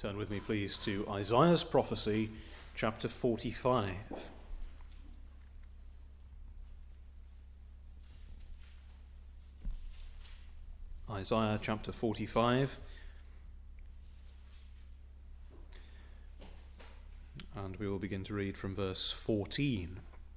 Turn with me, please, to Isaiah's prophecy, chapter 45. Isaiah chapter 45. And we will begin to read from verse 14.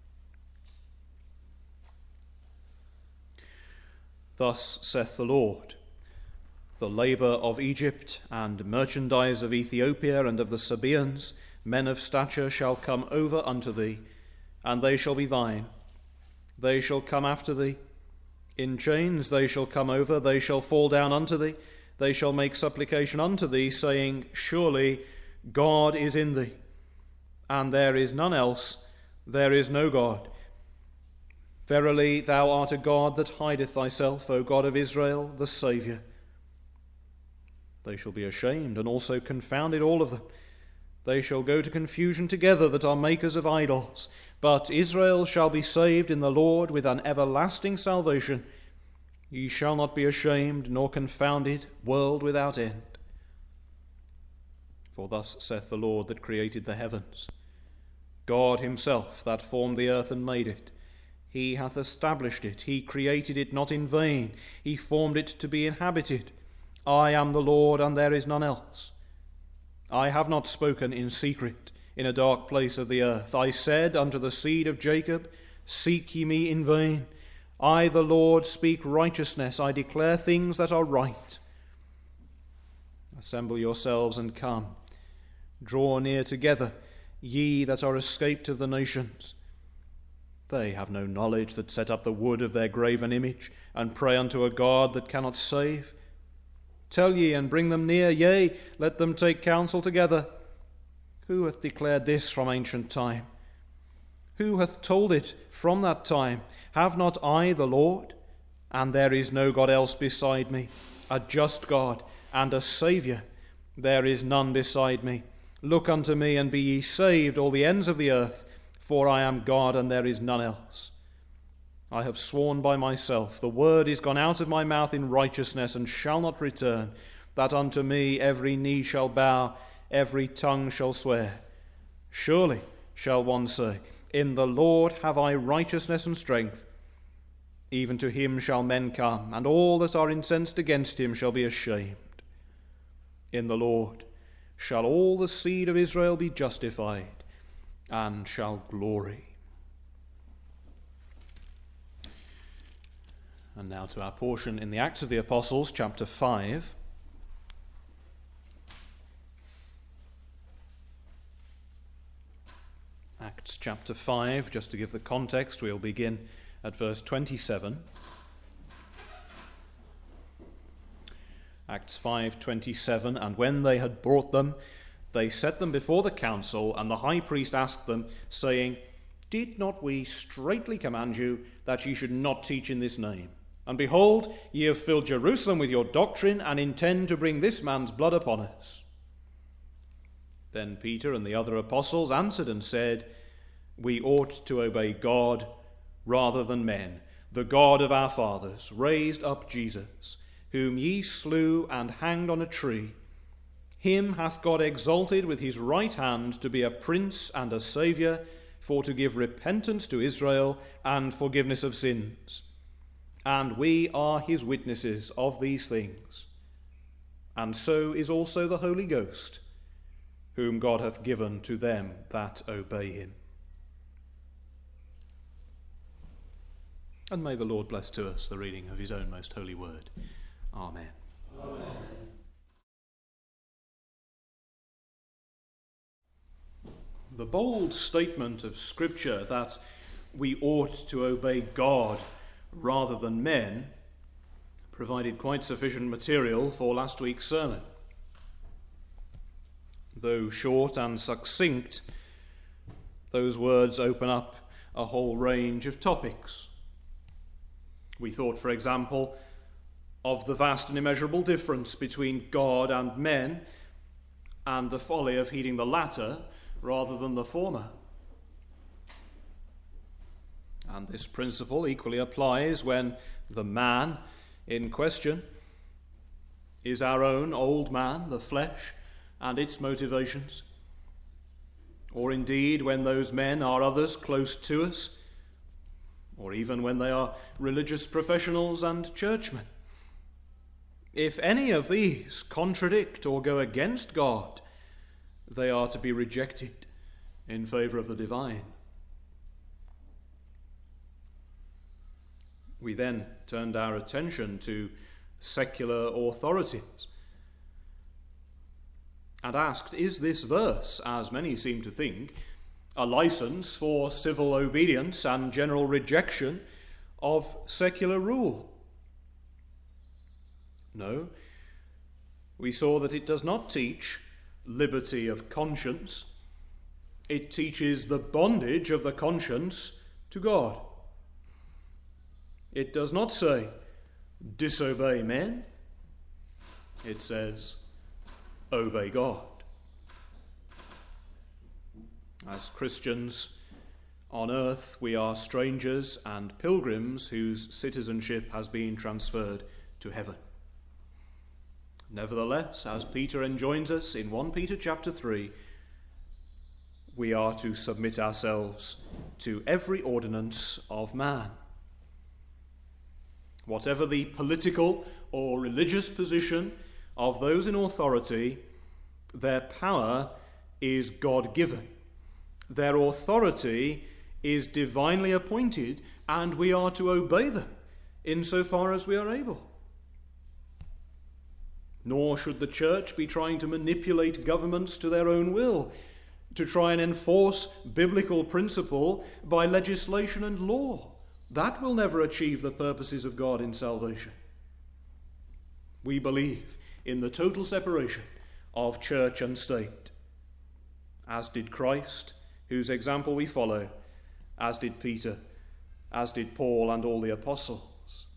Thus saith the Lord, the labour of Egypt and merchandise of Ethiopia and of the Sabaeans, men of stature, shall come over unto thee, and they shall be thine. They shall come after thee. In chains they shall come over, they shall fall down unto thee. They shall make supplication unto thee, saying, Surely God is in thee, and there is none else, there is no God. Verily thou art a God that hideth thyself, O God of Israel, the Saviour. They shall be ashamed and also confounded, all of them. They shall go to confusion together that are makers of idols. But Israel shall be saved in the Lord with an everlasting salvation. Ye shall not be ashamed nor confounded, world without end. For thus saith the Lord that created the heavens, God himself that formed the earth and made it. He hath established it, he created it not in vain, he formed it to be inhabited. I am the Lord, and there is none else. I have not spoken in secret, in a dark place of the earth. I said unto the seed of Jacob, Seek ye me in vain. I, the Lord, speak righteousness. I declare things that are right. Assemble yourselves and come. Draw near together, ye that are escaped of the nations. They have no knowledge that set up the wood of their graven image, and pray unto a God that cannot save. Tell ye and bring them near, yea, let them take counsel together. Who hath declared this from ancient time? Who hath told it from that time? Have not I the Lord? And there is no God else beside me, a just God and a Saviour. There is none beside me. Look unto me, and be ye saved, all the ends of the earth, for I am God, and there is none else. I have sworn by myself, the word is gone out of my mouth in righteousness, and shall not return, that unto me every knee shall bow, every tongue shall swear. Surely shall one say, In the Lord have I righteousness and strength. Even to him shall men come, and all that are incensed against him shall be ashamed. In the Lord shall all the seed of Israel be justified, and shall glory. And now to our portion in the Acts of the Apostles, chapter 5. Acts chapter 5, just to give the context, we'll begin at verse 27. Acts 5:27, And when they had brought them, they set them before the council, and the high priest asked them, saying, Did not we straitly command you that ye should not teach in this name? And behold, ye have filled Jerusalem with your doctrine, and intend to bring this man's blood upon us. Then Peter and the other apostles answered and said, We ought to obey God rather than men. The God of our fathers raised up Jesus, whom ye slew and hanged on a tree. Him hath God exalted with his right hand to be a prince and a saviour, for to give repentance to Israel and forgiveness of sins. And we are his witnesses of these things. And so is also the Holy Ghost, whom God hath given to them that obey him. And may the Lord bless to us the reading of his own most holy word. Amen. Amen. The bold statement of Scripture that we ought to obey God rather than men provided quite sufficient material for last week's sermon. Though short and succinct, those words open up a whole range of topics. We thought, for example, of the vast and immeasurable difference between God and men, and the folly of heeding the latter rather than the former. And this principle equally applies when the man in question is our own old man, the flesh, and its motivations, or indeed when those men are others close to us, or even when they are religious professionals and churchmen. If any of these contradict or go against God, they are to be rejected in favour of the divine. We then turned our attention to secular authorities and asked, is this verse, as many seem to think, a license for civil obedience and general rejection of secular rule? No, we saw that it does not teach liberty of conscience. It teaches the bondage of the conscience to God. It does not say, disobey men. It says, obey God. As Christians on earth, we are strangers and pilgrims whose citizenship has been transferred to heaven. Nevertheless, as Peter enjoins us in 1 Peter chapter 3, we are to submit ourselves to every ordinance of man. Whatever the political or religious position of those in authority, their power is God-given. Their authority is divinely appointed, and we are to obey them insofar as we are able. Nor should the church be trying to manipulate governments to their own will, to try and enforce biblical principle by legislation and law. That will never achieve the purposes of God in salvation. We believe in the total separation of church and state, as did Christ, whose example we follow, as did Peter, as did Paul and all the apostles.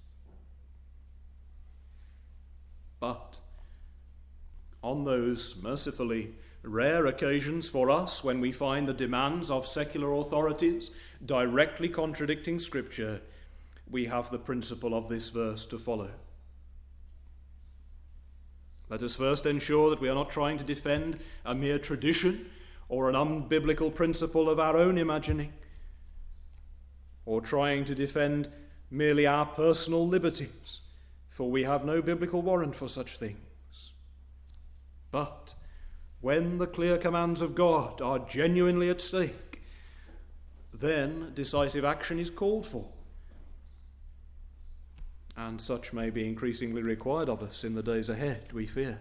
But on those mercifully rare occasions for us when we find the demands of secular authorities directly contradicting Scripture, we have the principle of this verse to follow. Let us first ensure that we are not trying to defend a mere tradition or an unbiblical principle of our own imagining, or trying to defend merely our personal liberties, for we have no biblical warrant for such things. But when the clear commands of God are genuinely at stake, then decisive action is called for. And such may be increasingly required of us in the days ahead, we fear.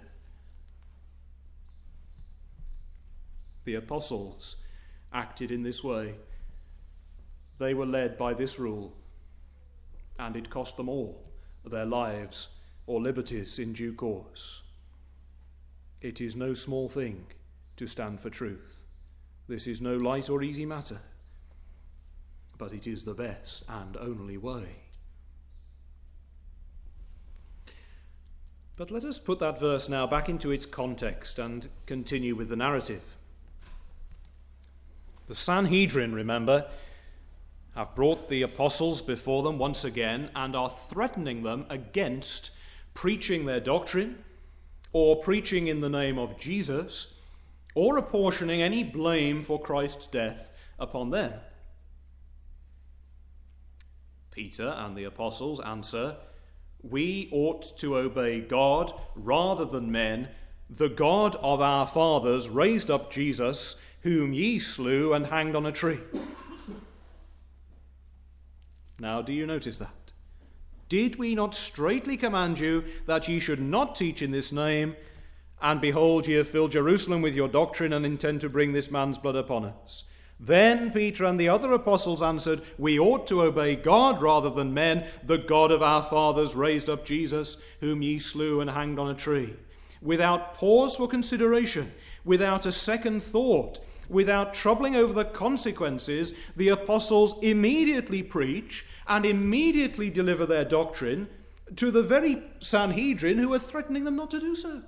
The apostles acted in this way. They were led by this rule, and it cost them all their lives or liberties in due course. It is no small thing to stand for truth. This is no light or easy matter, but it is the best and only way. But let us put that verse now back into its context and continue with the narrative. The Sanhedrin, remember, have brought the apostles before them once again and are threatening them against preaching their doctrine, or preaching in the name of Jesus, or apportioning any blame for Christ's death upon them. Peter and the apostles answer, "We ought to obey God rather than men. The God of our fathers raised up Jesus, whom ye slew and hanged on a tree." Now, do you notice that? Did we not straitly command you that ye should not teach in this name? And behold, ye have filled Jerusalem with your doctrine and intend to bring this man's blood upon us. Then Peter and the other apostles answered, "We ought to obey God rather than men. The God of our fathers raised up Jesus, whom ye slew and hanged on a tree." Without pause for consideration, without a second thought, without troubling over the consequences, the apostles immediately preach and immediately deliver their doctrine to the very Sanhedrin who are threatening them not to do so.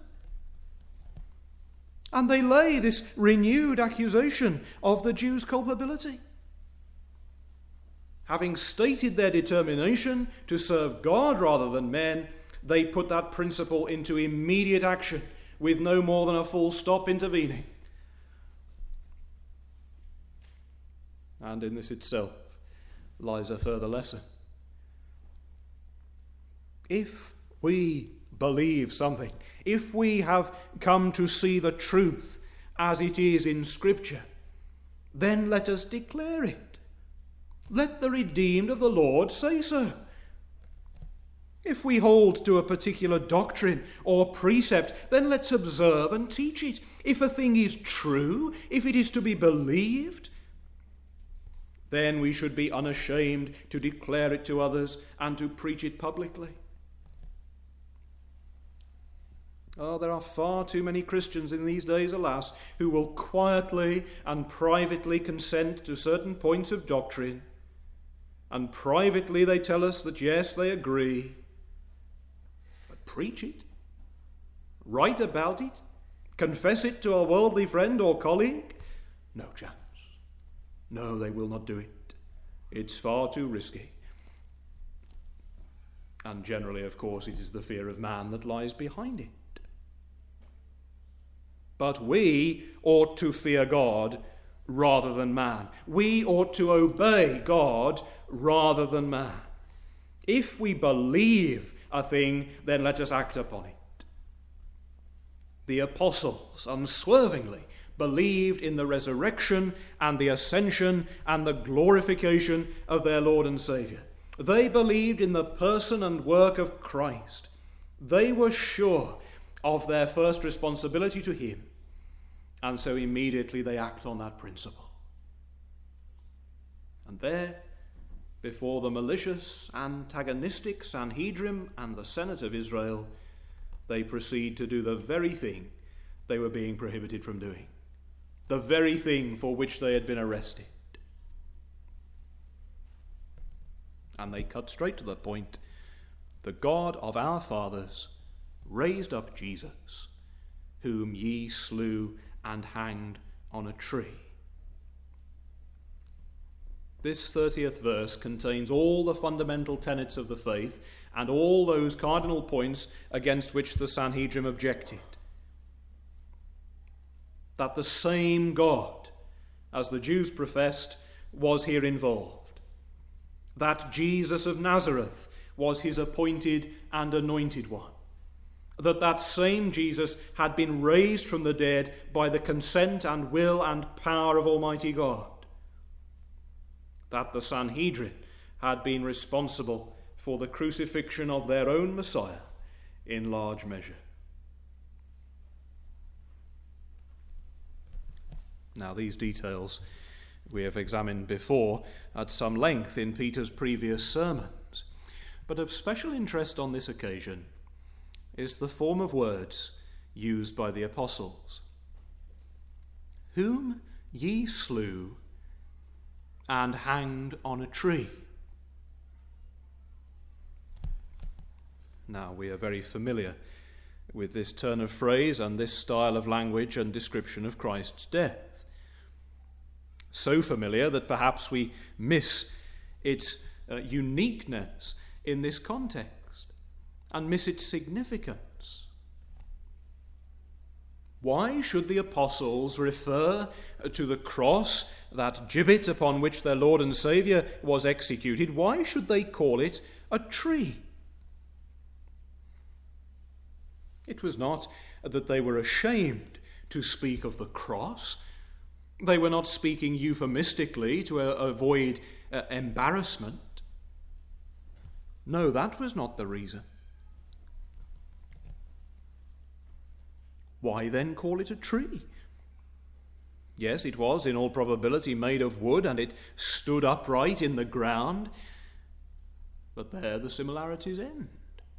And they lay this renewed accusation of the Jews' culpability. Having stated their determination to serve God rather than men, they put that principle into immediate action with no more than a full stop intervening. And in this itself lies a further lesson. If we believe something, if we have come to see the truth as it is in Scripture, then let us declare it. Let the redeemed of the Lord say so. If we hold to a particular doctrine or precept, then let's observe and teach it. If a thing is true, if it is to be believed, then we should be unashamed to declare it to others and to preach it publicly. Oh, there are far too many Christians in these days, alas, who will quietly and privately consent to certain points of doctrine, and privately they tell us that yes, they agree. But preach it, write about it, confess it to a worldly friend or colleague? No chance. No, they will not do it. It's far too risky. And generally, of course, it is the fear of man that lies behind it. But we ought to fear God rather than man. We ought to obey God rather than man. If we believe a thing, then let us act upon it. The apostles unswervingly believed in the resurrection and the ascension and the glorification of their Lord and Saviour. They believed in the person and work of Christ. They were sure of their first responsibility to him, and so immediately they act on that principle. And there, before the malicious, antagonistic Sanhedrin and the Senate of Israel, they proceed to do the very thing they were being prohibited from doing, the very thing for which they had been arrested. And they cut straight to the point. The God of our fathers raised up Jesus, whom ye slew and hanged on a tree. This 30th verse contains all the fundamental tenets of the faith and all those cardinal points against which the Sanhedrin objected. That the same God, as the Jews professed, was here involved. That Jesus of Nazareth was his appointed and anointed one. That same Jesus had been raised from the dead by the consent and will and power of Almighty God. That the Sanhedrin had been responsible for the crucifixion of their own Messiah in large measure. Now, these details we have examined before at some length in Peter's previous sermons, but of special interest on this occasion is the form of words used by the apostles. Whom ye slew and hanged on a tree. Now, we are very familiar with this turn of phrase and this style of language and description of Christ's death. So familiar that perhaps we miss its uniqueness in this context and miss its significance. Why should the apostles refer to the cross, that gibbet upon which their Lord and Saviour was executed? Why should they call it a tree? It was not that they were ashamed to speak of the cross. They were not speaking euphemistically to avoid embarrassment. No, that was not the reason. Why then call it a tree? Yes, it was in all probability made of wood, and it stood upright in the ground. But there the similarities end.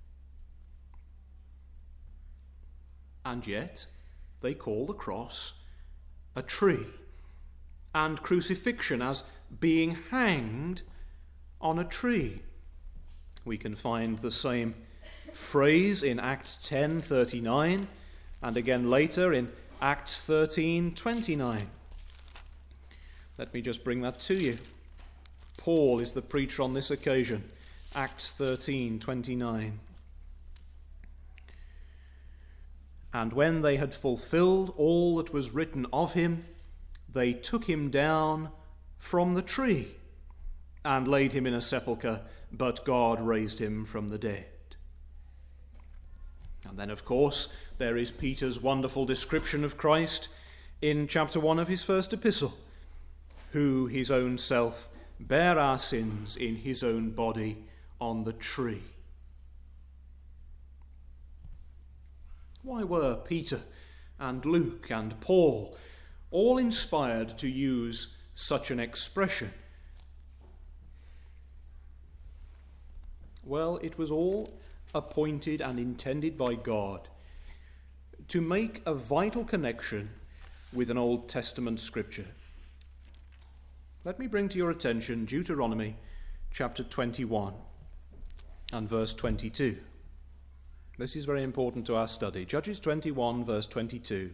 And yet they call the cross a tree, and crucifixion as being hanged on a tree. We can find the same phrase in Acts 10:39, and again later in Acts 13:29. Let me just bring that to you. Paul is the preacher on this occasion. Acts 13:29. And when they had fulfilled all that was written of him, they took him down from the tree and laid him in a sepulchre, but God raised him from the dead. And then, of course, there is Peter's wonderful description of Christ in chapter 1 of his first epistle, who his own self bare our sins in his own body on the tree. Why were Peter and Luke and Paul all inspired to use such an expression? Well, it was all appointed and intended by God to make a vital connection with an Old Testament scripture. Let me bring to your attention Deuteronomy chapter 21 and verse 22. This is very important to our study. Judges 21, verse 22.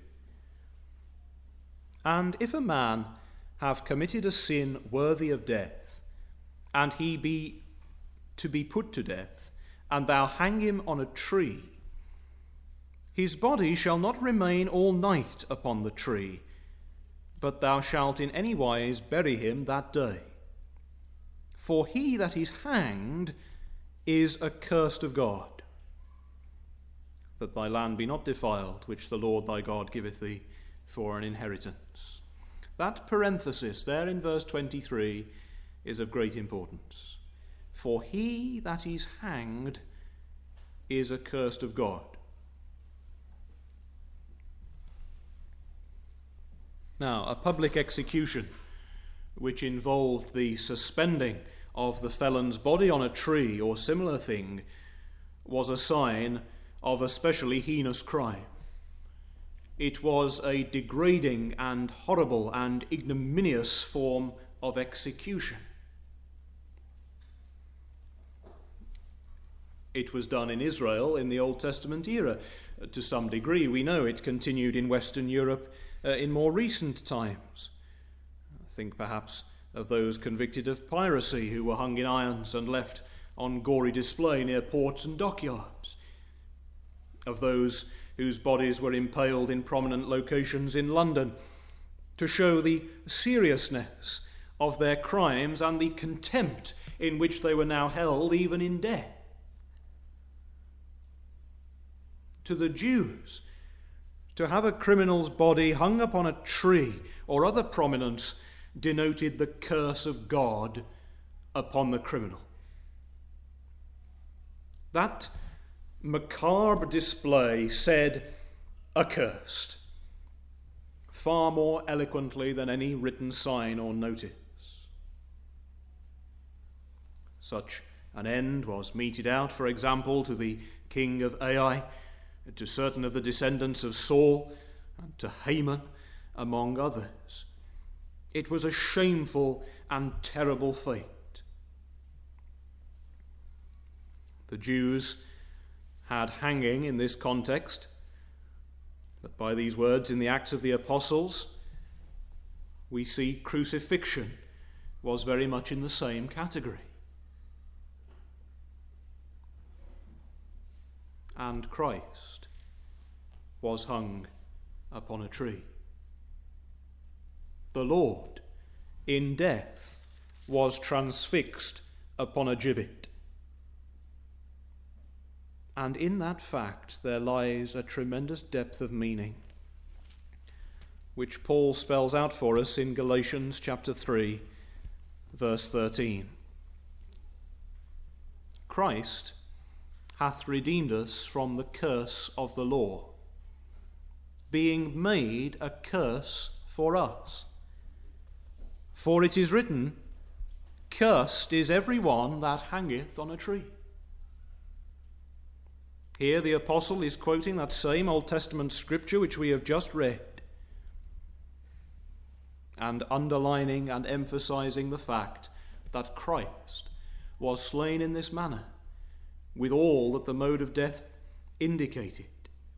And if a man have committed a sin worthy of death, and he be to be put to death, and thou hang him on a tree, his body shall not remain all night upon the tree, but thou shalt in any wise bury him that day. For he that is hanged is accursed of God, that thy land be not defiled, which the Lord thy God giveth thee for an inheritance. That parenthesis there in verse 23 is of great importance. For he that is hanged is accursed of God. Now, a public execution which involved the suspending of the felon's body on a tree or similar thing was a sign of especially heinous crime. It was a degrading and horrible and ignominious form of execution. It was done in Israel in the Old Testament era. To some degree, we know it continued in Western Europe in more recent times. Think perhaps of those convicted of piracy who were hung in irons and left on gory display near ports and dockyards, of those whose bodies were impaled in prominent locations in London to show the seriousness of their crimes and the contempt in which they were now held even in death. To the Jews, to have a criminal's body hung upon a tree or other prominence denoted the curse of God upon the criminal. That macabre display said, accursed, far more eloquently than any written sign or notice. Such an end was meted out, for example, to the king of Ai, to certain of the descendants of Saul, and to Haman, among others. It was a shameful and terrible fate. The Jews had hanging in this context, but by these words in the Acts of the Apostles, we see crucifixion was very much in the same category. And Christ was hung upon a tree. The Lord, in death, was transfixed upon a gibbet. And in that fact there lies a tremendous depth of meaning, which Paul spells out for us in Galatians chapter 3, verse 13. Christ hath redeemed us from the curse of the law, being made a curse for us. For it is written, Cursed is every one that hangeth on a tree. Here the apostle is quoting that same Old Testament scripture which we have just read, and underlining and emphasizing the fact that Christ was slain in this manner, with all that the mode of death indicated.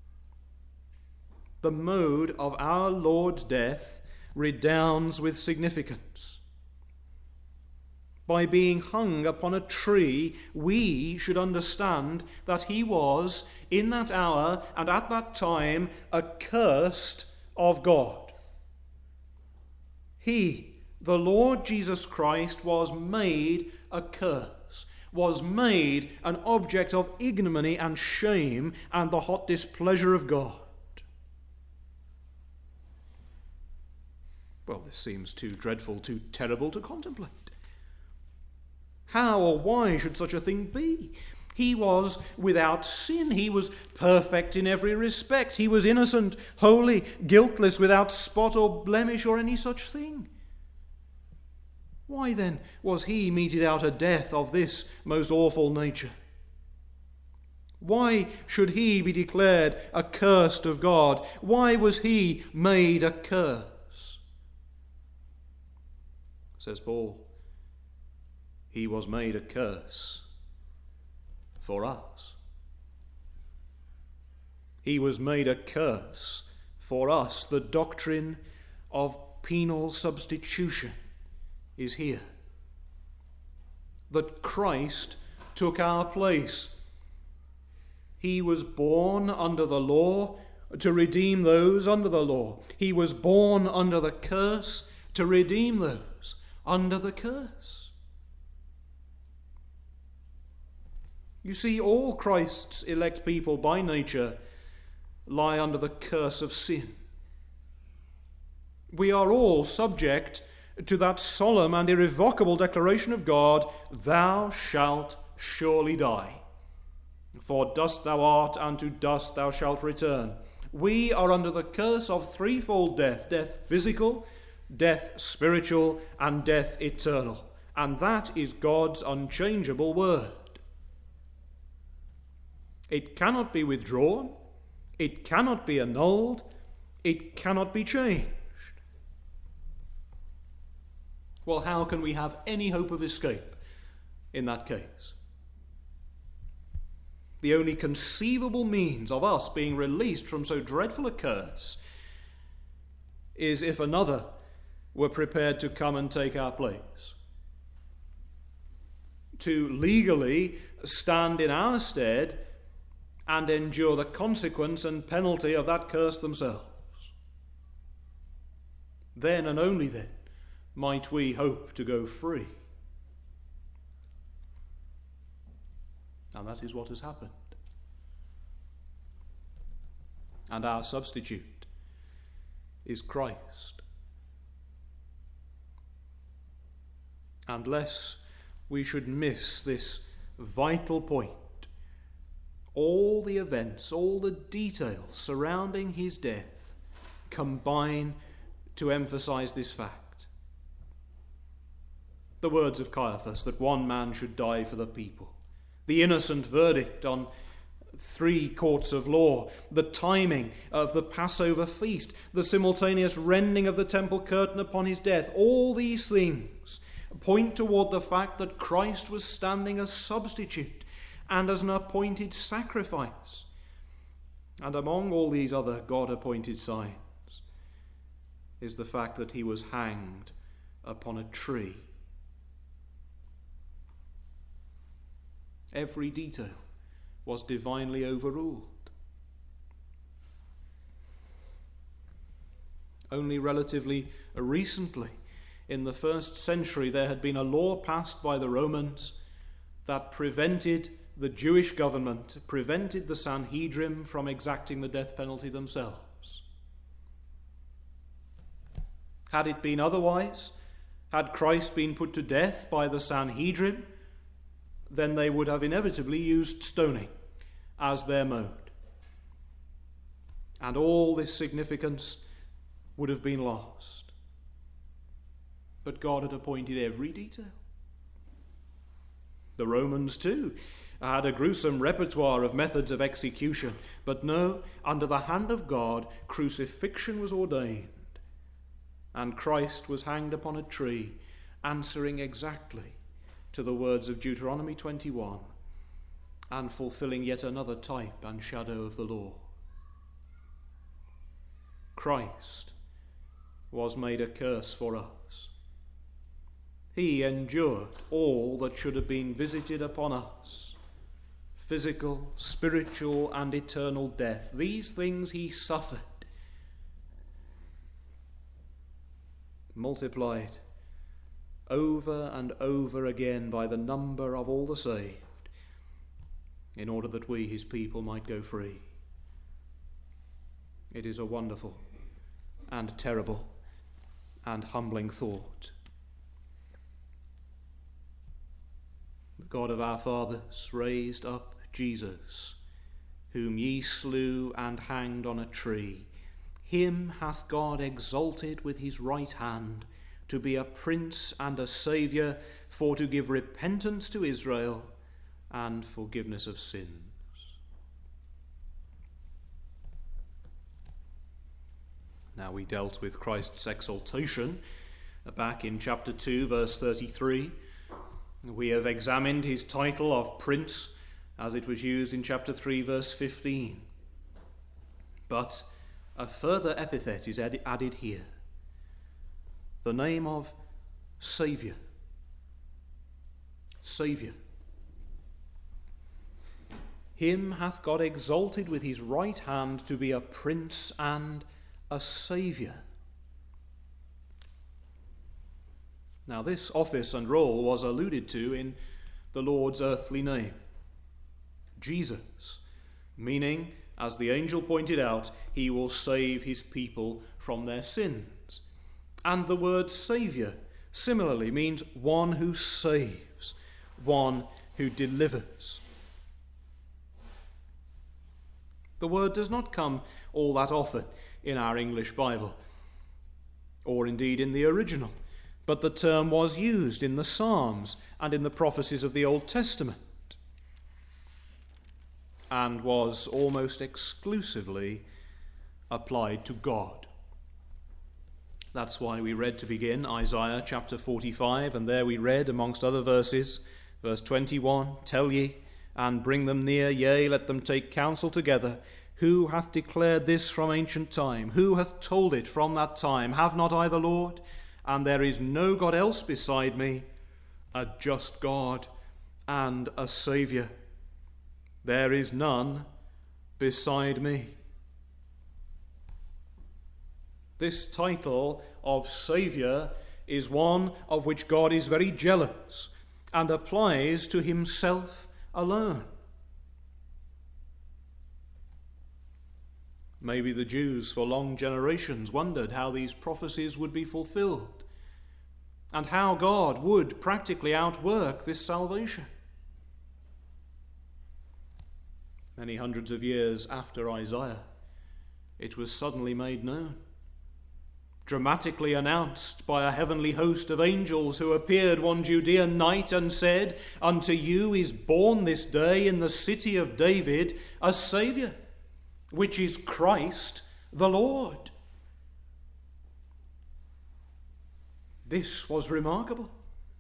The mode of our Lord's death redounds with significance. by being hung upon a tree, we should understand that he was, in that hour and at that time, accursed of God. He, the Lord Jesus Christ, was made a curse, was made an object of ignominy and shame and the hot displeasure of God. Well, this seems too dreadful, too terrible to contemplate. How or why should such a thing be? He was without sin. He was perfect in every respect. He was innocent, holy, guiltless, without spot or blemish or any such thing. Why then was he meted out a death of this most awful nature? Why should he be declared accursed of God? Why was he made a curse? Says Paul, he was made a curse for us. He was made a curse for us. The doctrine of penal substitution is here. That Christ took our place. He was born under the law to redeem those under the law. He was born under the curse to redeem those under the curse. You see, all Christ's elect people by nature lie under the curse of sin. We are all subject to that solemn and irrevocable declaration of God, "Thou shalt surely die. For dust thou art, and to dust thou shalt return." We are under the curse of threefold death: death physical, death spiritual, and death eternal. And that is God's unchangeable word. It cannot be withdrawn, it cannot be annulled, it cannot be changed. Well, how can we have any hope of escape in that case? The only conceivable means of us being released from so dreadful a curse is if another were prepared to come and take our place, to legally stand in our stead and endure the consequence and penalty of that curse themselves. Then and only then might we hope to go free. And that is what has happened. And our substitute is Christ. And lest we should miss this vital point, all the events, all the details surrounding his death combine to emphasize this fact. The words of Caiaphas that one man should die for the people, the innocent verdict on 3 courts of law, the timing of the Passover feast, the simultaneous rending of the temple curtain upon his death, all these things point toward the fact that Christ was standing as substitute and as an appointed sacrifice. And among all these other God-appointed signs is the fact that he was hanged upon a tree. Every detail was divinely overruled. Only relatively recently, in the 1st century, there had been a law passed by the Romans that prevented the Jewish government, prevented the Sanhedrin from exacting the death penalty themselves. Had it been otherwise, had Christ been put to death by the Sanhedrin, then they would have inevitably used stoning as their mode. And all this significance would have been lost. But God had appointed every detail. The Romans, too, had a gruesome repertoire of methods of execution. But no, under the hand of God, crucifixion was ordained. And Christ was hanged upon a tree, answering exactly to the words of Deuteronomy 21, and fulfilling yet another type and shadow of the law. Christ was made a curse for us. He endured all that should have been visited upon us. Physical, spiritual, and eternal death. These things he suffered, multiplied over and over again by the number of all the saved, in order that we, his people, might go free. It is a wonderful and terrible and humbling thought. The God of our fathers raised up Jesus, whom ye slew and hanged on a tree. Him hath God exalted with his right hand, to be a prince and a saviour, for to give repentance to Israel and forgiveness of sins. Now, we dealt with Christ's exaltation back in chapter 2, verse 33. We have examined his title of Prince as it was used in chapter 3, verse 15. But a further epithet is added here, the name of Saviour. Saviour. Him hath God exalted with his right hand to be a prince and a saviour. Now, this office and role was alluded to in the Lord's earthly name, Jesus, meaning, as the angel pointed out, he will save his people from their sins. And the word saviour similarly means one who saves, one who delivers. The word does not come all that often in our English Bible, or indeed in the original, but the term was used in the Psalms and in the prophecies of the Old Testament, and was almost exclusively applied to God. That's why we read to begin Isaiah chapter 45, and there we read, amongst other verses, verse 21, "Tell ye, and bring them near, yea, let them take counsel together. Who hath declared this from ancient time? Who hath told it from that time? Have not I the Lord? And there is no God else beside me, a just God and a Saviour. There is none beside me." This title of Saviour is one of which God is very jealous and applies to himself alone. Maybe the Jews for long generations wondered how these prophecies would be fulfilled and how God would practically outwork this salvation. Many hundreds of years after Isaiah, it was suddenly made known, dramatically announced by a heavenly host of angels who appeared one Judean night and said, "Unto you is born this day in the city of David a Saviour, which is Christ the Lord." This was remarkable.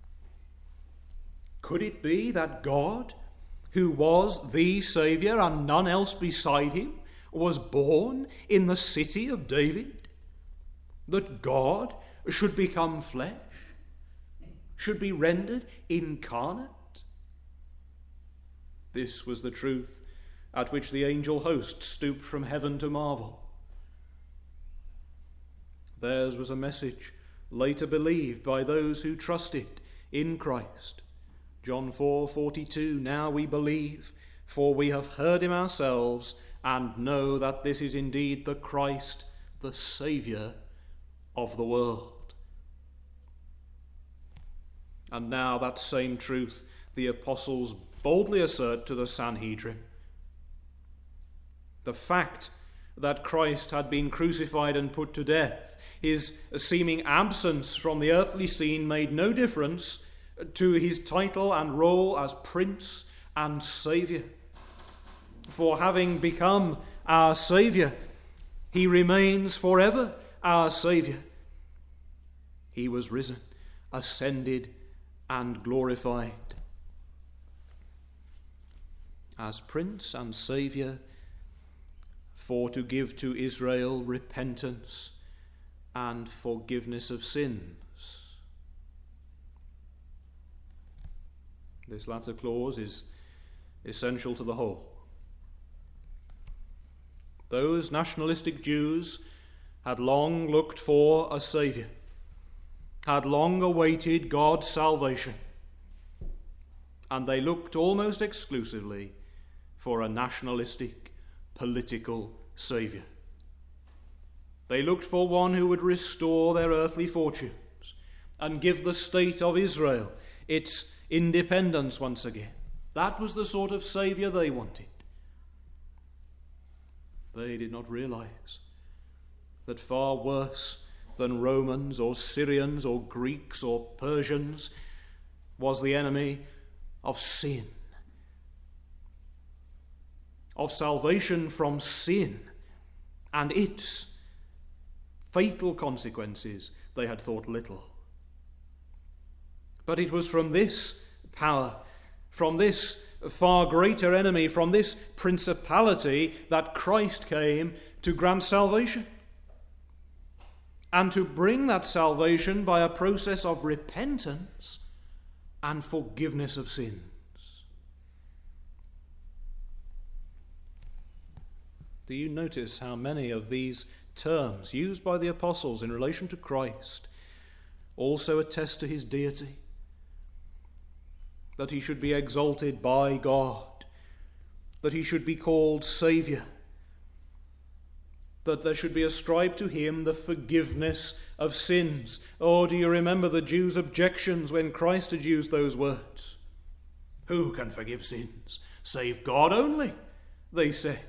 Could it be that God, who was the Saviour and none else beside him, was born in the city of David? That God should become flesh, should be rendered incarnate? This was the truth at which the angel host stooped from heaven to marvel. Theirs was a message later believed by those who trusted in Christ. John 4:42, "Now we believe, for we have heard him ourselves, and know that this is indeed the Christ, the Saviour of the world." And now that same truth the apostles boldly assert to the Sanhedrin. The fact that Christ had been crucified and put to death, his seeming absence from the earthly scene, made no difference to his title and role as Prince and Saviour. For having become our Saviour, he remains forever our Saviour. He was risen, ascended, and glorified. As Prince and Saviour, for to give to Israel repentance and forgiveness of sins. This latter clause is essential to the whole. Those nationalistic Jews had long looked for a Saviour, had long awaited God's salvation, and they looked almost exclusively for a nationalistic, political Saviour. They looked for one who would restore their earthly fortunes and give the state of Israel its independence once again. That was the sort of Saviour they wanted. They did not realize that far worse than Romans or Syrians or Greeks or Persians was the enemy of sin, of salvation from sin and its fatal consequences. They had thought little. But it was from this power, from this far greater enemy, from this principality, that Christ came to grant salvation, and to bring that salvation by a process of repentance and forgiveness of sins. Do you notice how many of these terms used by the apostles in relation to Christ also attest to his deity? That he should be exalted by God, that he should be called Saviour, that there should be ascribed to him the forgiveness of sins. Oh, do you remember the Jews' objections when Christ had used those words? Who can forgive sins? Save God only, they said.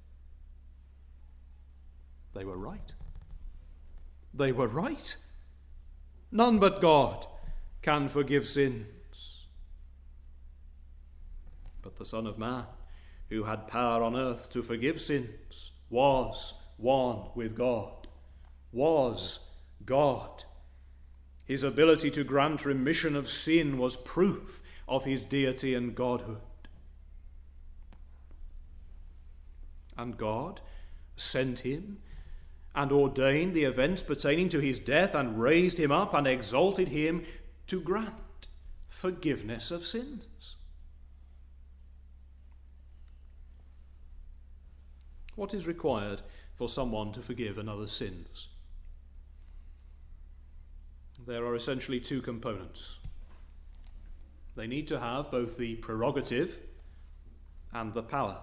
They were right. They were right. None but God can forgive sins. But the Son of Man, who had power on earth to forgive sins, was one with God, was God. His ability to grant remission of sin was proof of his deity and godhood. And God sent him and ordained the events pertaining to his death and raised him up and exalted him to grant forgiveness of sins. What is required for someone to forgive another's sins? There are essentially two components. They need to have both the prerogative and the power.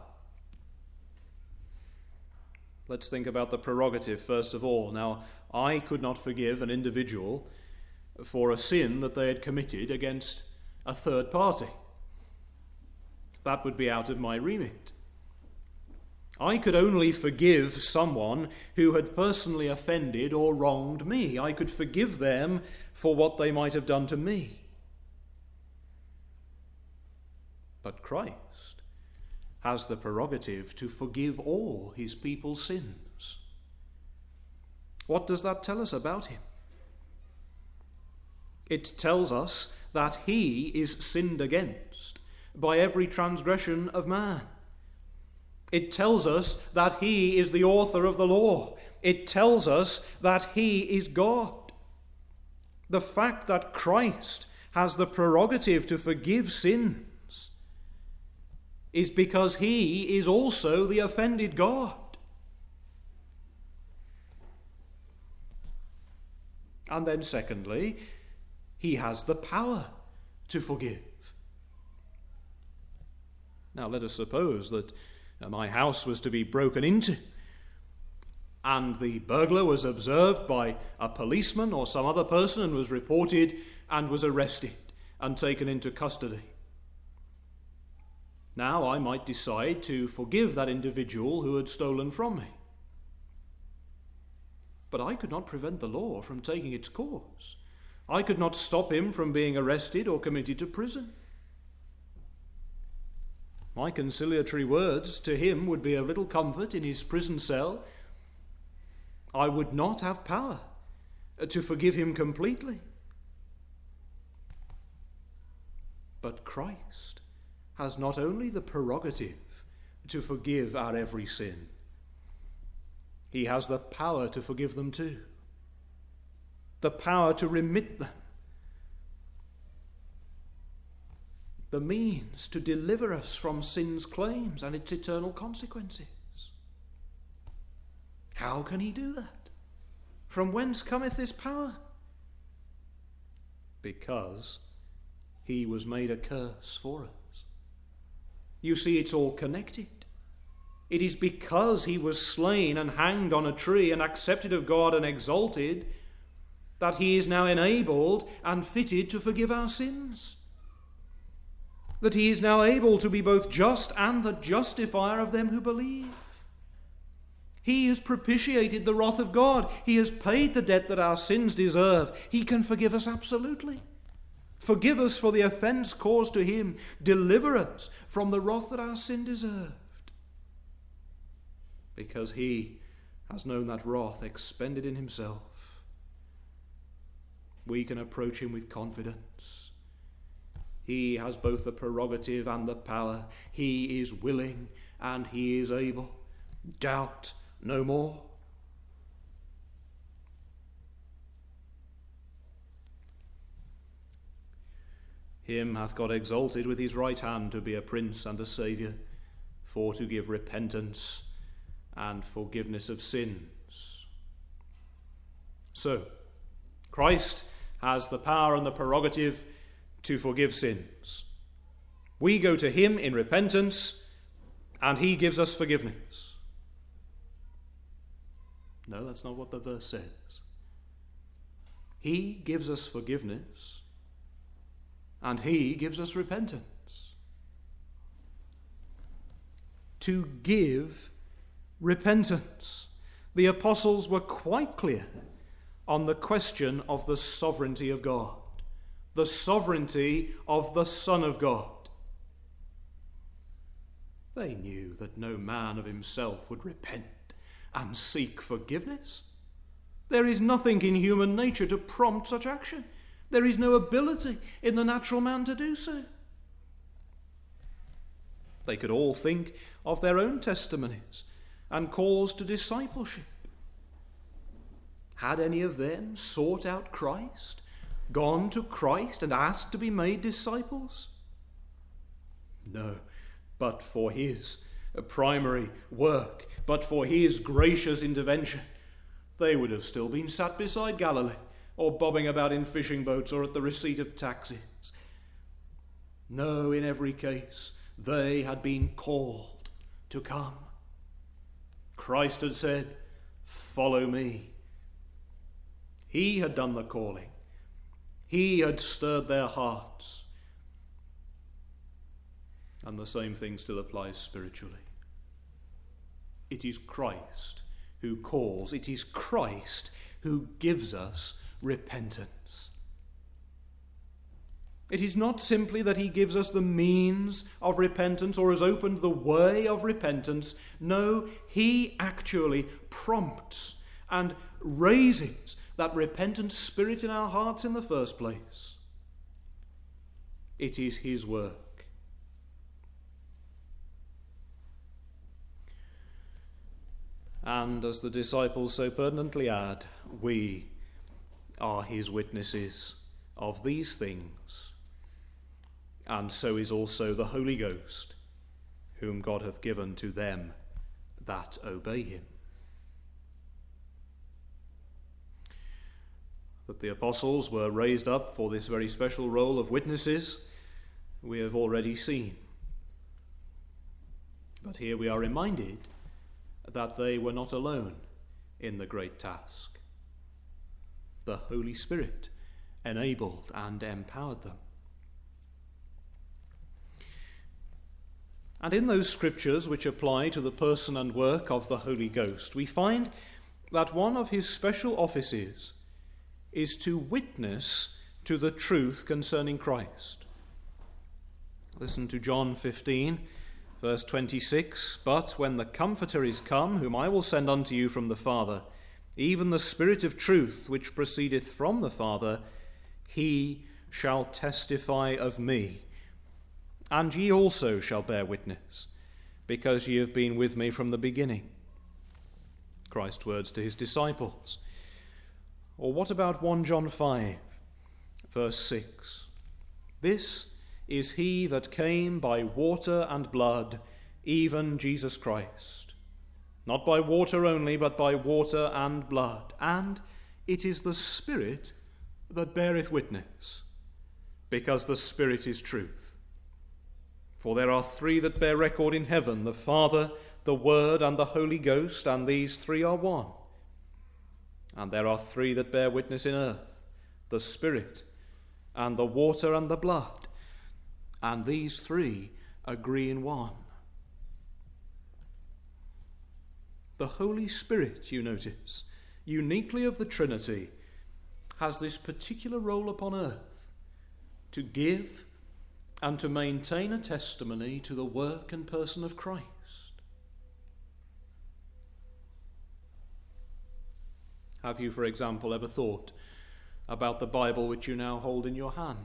Let's think about the prerogative first of all. Now, I could not forgive an individual for a sin that they had committed against a third party. That would be out of my remit. I could only forgive someone who had personally offended or wronged me. I could forgive them for what they might have done to me. But Christ has the prerogative to forgive all his people's sins. What does that tell us about him? It tells us that he is sinned against by every transgression of man. It tells us that he is the author of the law. It tells us that he is God. The fact that Christ has the prerogative to forgive sins is because he is also the offended God. And then secondly, he has the power to forgive. Now let us suppose that my house was to be broken into, and the burglar was observed by a policeman or some other person and was reported and was arrested and taken into custody. Now I might decide to forgive that individual who had stolen from me. But I could not prevent the law from taking its course. I could not stop him from being arrested or committed to prison. My conciliatory words to him would be of little comfort in his prison cell. I would not have power to forgive him completely. But Christ has not only the prerogative to forgive our every sin, he has the power to forgive them too, the power to remit them. the means to deliver us from sin's claims and its eternal consequences. How can he do that? From whence cometh this power? Because he was made a curse for us. You see, it's all connected. It is because he was slain and hanged on a tree and accepted of God and exalted that he is now enabled and fitted to forgive our sins. That he is now able to be both just and the justifier of them who believe. He has propitiated the wrath of God. He has paid the debt that our sins deserve. He can forgive us absolutely. Forgive us for the offence caused to him. Deliver us from the wrath that our sin deserved. Because he has known that wrath expended in himself, we can approach him with confidence. He has both the prerogative and the power. He is willing and he is able. Doubt no more. Him hath God exalted with his right hand to be a prince and a saviour, for to give repentance and forgiveness of sins. So, Christ has the power and the prerogative to forgive sins. We go to him in repentance, and he gives us forgiveness. No, that's not what the verse says. He gives us forgiveness, and he gives us repentance. To give repentance. The apostles were quite clear on the question of the sovereignty of God, the sovereignty of the Son of God. They knew that no man of himself would repent and seek forgiveness. There is nothing in human nature to prompt such action. There is no ability in the natural man to do so. They could all think of their own testimonies and calls to discipleship. Had any of them sought out Christ, gone to Christ and asked to be made disciples? No, but for his primary work, but for his gracious intervention, they would have still been sat beside Galilee, or bobbing about in fishing boats, or at the receipt of taxes. No, in every case, they had been called to come. Christ had said, "Follow me." He had done the calling. He had stirred their hearts. And the same thing still applies spiritually. It is Christ who calls. It is Christ who gives us repentance. It is not simply that he gives us the means of repentance or has opened the way of repentance. No, he actually prompts and raises that repentant spirit in our hearts in the first place. It is his work. And as the disciples so pertinently add, we are his witnesses of these things. And so is also the Holy Ghost, whom God hath given to them that obey him. That the apostles were raised up for this very special role of witnesses, we have already seen. But here we are reminded that they were not alone in the great task. The Holy Spirit enabled and empowered them. And in those scriptures which apply to the person and work of the Holy Ghost, we find that one of his special offices is to witness to the truth concerning Christ. Listen to John 15, verse 26. "But when the Comforter is come, whom I will send unto you from the Father, even the Spirit of truth, which proceedeth from the Father, he shall testify of me. And ye also shall bear witness, because ye have been with me from the beginning." Christ's words to his disciples. Or what about 1 John 5, verse 6? "This is he that came by water and blood, even Jesus Christ. Not by water only, but by water and blood. And it is the Spirit that beareth witness, because the Spirit is truth. For there are three that bear record in heaven, the Father, the Word, and the Holy Ghost, and these three are one. And there are three that bear witness in earth, the Spirit, and the water, and the blood, and these three agree in one. The Holy Spirit, you notice, uniquely of the Trinity, has this particular role upon earth to give and to maintain a testimony to the work and person of Christ. Have you, for example, ever thought about the Bible which you now hold in your hands?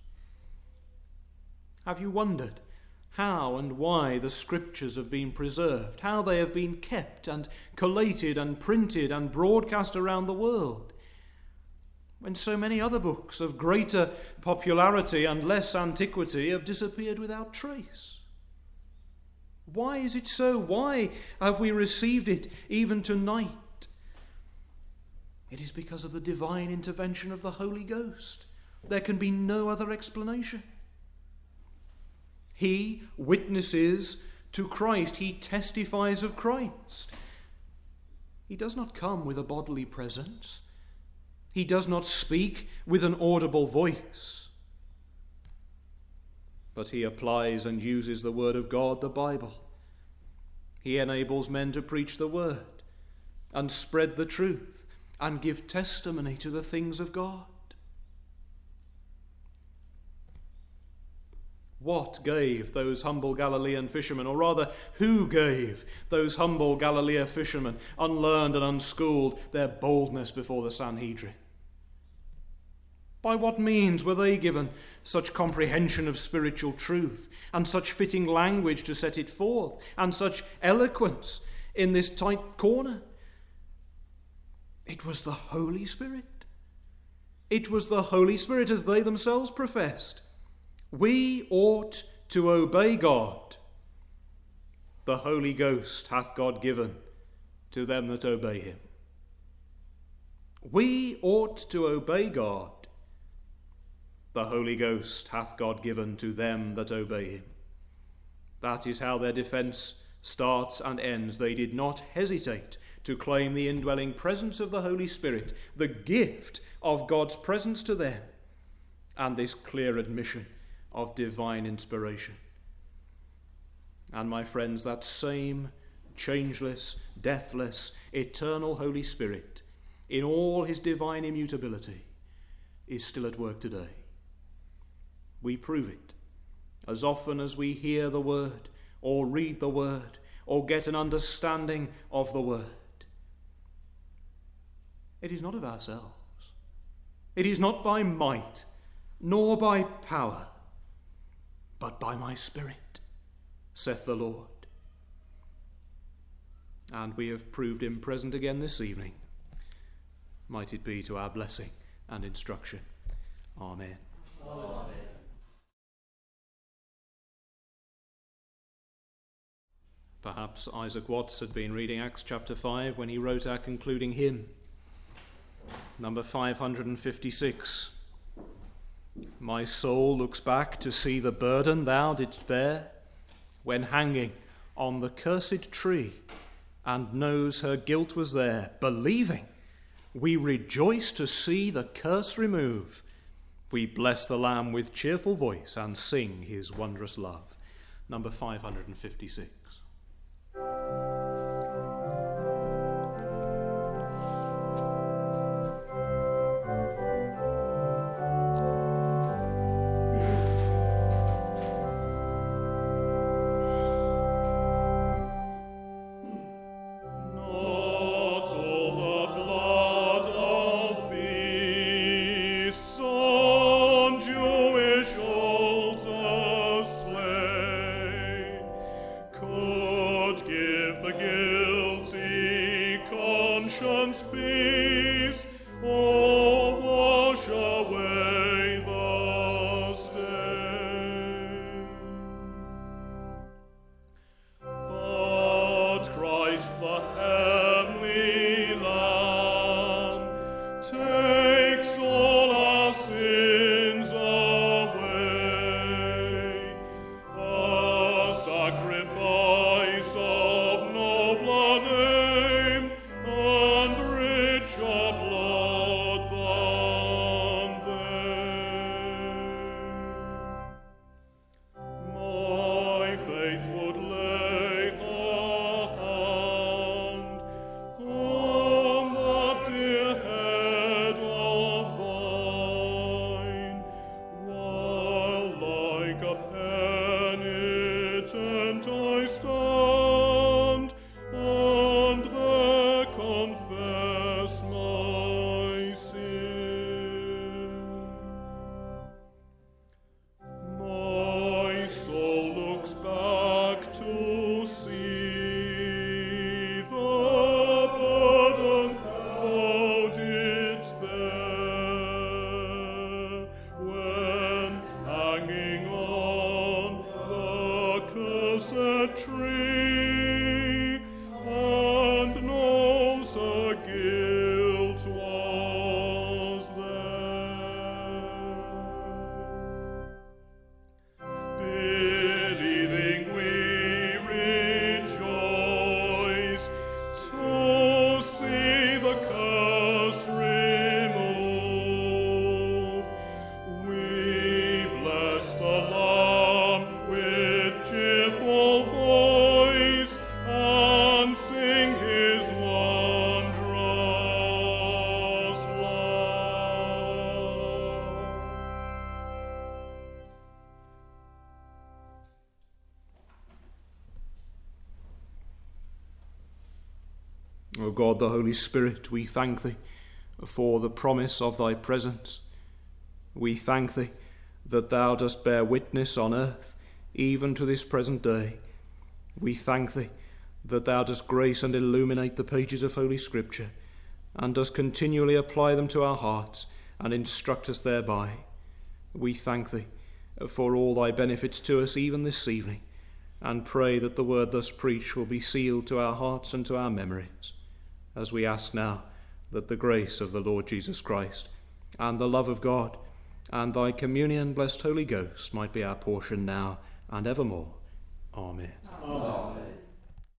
Have you wondered how and why the Scriptures have been preserved, how they have been kept and collated and printed and broadcast around the world, when so many other books of greater popularity and less antiquity have disappeared without trace? Why is it so? Why have we received it even tonight? It is because of the divine intervention of the Holy Ghost. There can be no other explanation. He witnesses to Christ. He testifies of Christ. He does not come with a bodily presence. He does not speak with an audible voice. But he applies and uses the Word of God, the Bible. He enables men to preach the Word and spread the truth and give testimony to the things of God. What gave those humble Galilean fishermen, or rather, who gave those humble Galilean fishermen, unlearned and unschooled, their boldness before the Sanhedrin? By what means were they given such comprehension of spiritual truth, and such fitting language to set it forth, and such eloquence in this tight corner? It was the Holy Spirit. It was the Holy Spirit, as they themselves professed. We ought to obey God. The Holy Ghost hath God given to them that obey him. We ought to obey God. The Holy Ghost hath God given to them that obey him. That is how their defense starts and ends. They did not hesitate to claim the indwelling presence of the Holy Spirit, the gift of God's presence to them, and this clear admission of divine inspiration. And my friends, that same changeless, deathless, eternal Holy Spirit, in all his divine immutability, is still at work today. We prove it as often as we hear the Word, or read the Word, or get an understanding of the Word. It is not of ourselves. It is not by might, nor by power, but by my Spirit, saith the Lord. And we have proved him present again this evening. Might it be to our blessing and instruction. Amen. Amen. Perhaps Isaac Watts had been reading Acts chapter 5 when he wrote our concluding hymn, number 556. My soul looks back to see the burden thou didst bear when hanging on the cursed tree, and knows her guilt was there. Believing, we rejoice to see the curse remove. We bless the Lamb with cheerful voice and sing his wondrous love. Number 556. Oh, wash away the stain. takes all our sins away. A sacrifice of nobler name and richer blood than they. My faith would lay a hand on that dear head of thine, while like a penitent I stand, and there confess my sin. My soul looks back to see the burden thou didst bear, when hanging on the cursed tree, and knows her guilt was there. Believing we rejoice to see the curse remove. We bless the Lamb with cheerful voice and sing his wondrous love. O God, the Holy Spirit, we thank thee for the promise of thy presence. We thank thee that thou dost bear witness on earth, even to this present day. We thank thee that thou dost grace and illuminate the pages of Holy Scripture, and dost continually apply them to our hearts and instruct us thereby. We thank thee for all thy benefits to us even this evening, and pray that the word thus preached will be sealed to our hearts and to our memories, as we ask now that the grace of the Lord Jesus Christ and the love of God and thy communion, blessed Holy Ghost, might be our portion now and evermore. Amen. Amen.